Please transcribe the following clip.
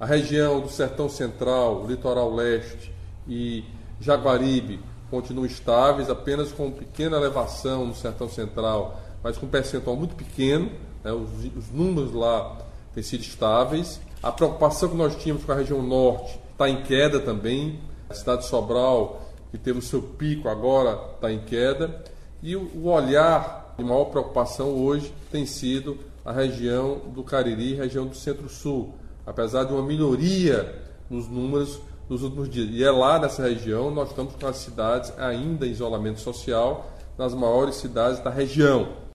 A região do Sertão Central, Litoral Leste e Jaguaribe continuam estáveis, apenas com pequena elevação no Sertão Central, mas com um percentual muito pequeno, né? Os números lá têm sido estáveis. A preocupação que nós tínhamos com a região norte está em queda também. A cidade de Sobral, que teve o seu pico, agora está em queda. E o olhar de maior preocupação hoje tem sido a região do Cariri, região do Centro-Sul, apesar de uma melhoria nos números nos últimos dias. E é lá nessa região nós estamos com as cidades ainda em isolamento social, nas maiores cidades da região.